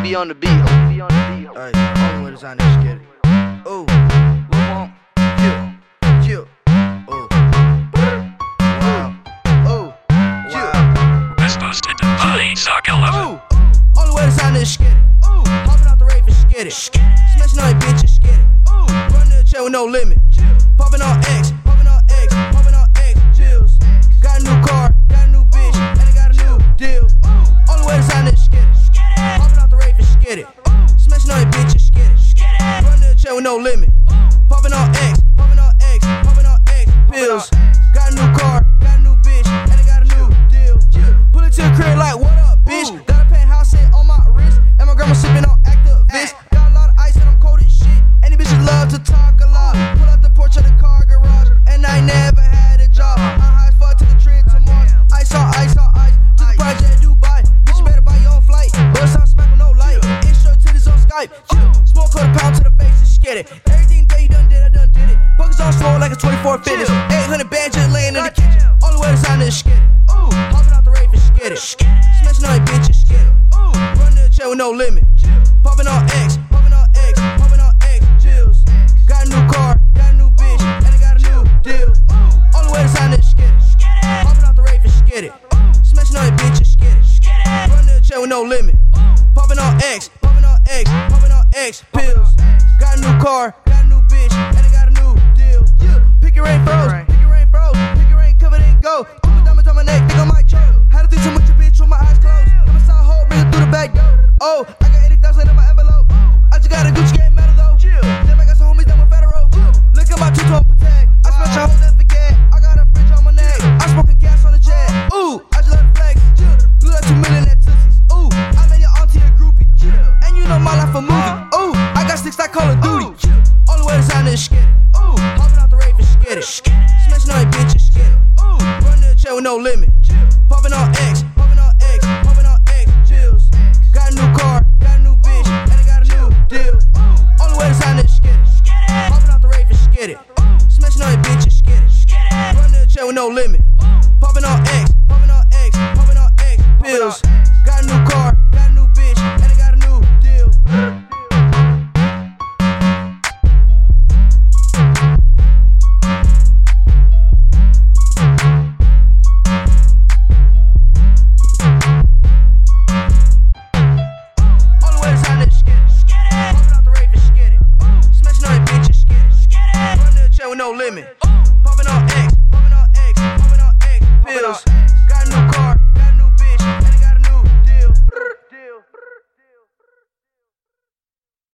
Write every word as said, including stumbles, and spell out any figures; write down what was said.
be on the beat, ho. Be on the beat, ho. Hey, only way to sign this shit. Ooh, Lil Wonk, yeah, yeah, ooh, wow, ooh, yeah. West Coast in the body, Sock eleven. Ooh, only way to sign this shit. Ooh, hopping out the rave and skid it. Smashing on your bitches, skid it. Ooh, run to the chair with no limit. Popping on X, popping on X, popping on X, chills. Got a new car, got a new bitch, and I got a new deal. Only way to sign this shit. Popping out the rave and skid it. Smashing on your bitches, skid it. Run to the chair with no limit. Popping on X, popping on X, popping on X, pills. Got a new car, got a new bitch, and I got a new deal. Pull it to the crib like, what up, bitch? Got a penthouse set on my wrist, and my grandma sipping on Actavis. Got a lot of ice and I'm cold as shit. And these bitches love to talk a lot. Pull out the porch of the car garage, and I never had a job. I'm high as fuck to the trip to Mars. Ice on ice on ice, to the project Dubai. Bitch, you better buy your own flight. Bust on smack with no light. Intro to this on Skype. Smoke quarter pound to the face and skid it. Everything that you done did, I done did it. Buckets on slow like a twenty-four fitness. eight hundred bands just laying in the kitchen. Only way to sign this skid it. Ooh, hopping out the rave and skid it. Smashing on your bitches, skid it. Ooh, run to the chair with no limit. Popping on X, popping on X, popping on X, chills. Got a new car, got a new bitch, and I got a new deal. Only way to sign this skid it. Popping out the rave and skid it. Smashing on your bitches, skid it. Run to the chair with no limit. Popping on X, popping on X, popping on X, pills. Got a new car, got a new bitch, and I got a new deal. Pick your rain froze, pick your rain froze, pick your rain covered in gold. Put my diamonds on my neck, think I might choke. Had to do too much, a bitch with my eyes closed. I'm a side hole, bring it through the back door. Oh, I got eighty thousand in my envelope. I just got a Gucci game medal though. Damn, I got some homies done with federal. Look at my two-tone protect. I smash your hoes and forget. I got a fridge on my neck. I'm smoking gas on the jet. Ooh, I just let it flex. Blew that two million at Tootsies. Ooh, I made your auntie a groupie. And you know my life a movie. Ooh, I got sticks like Call of Duty. Only way to sign this skid it. Ooh, hopping out the rave and skid it. Smashing on your bitches, skid it. Ooh, run to the chair with no limit. Popping on X, popping on X, popping on X, chills. Got a new car, got a new bitch, and I got a new deal. Only way to sign this skid it. Popping out the rave and skid it. Smashing on your bitches, skid it. Run to the chair with no limit. Popping on X, popping on X, popping on X, pills. Got a new car, got a new bitch, and I got a new deal. No limit.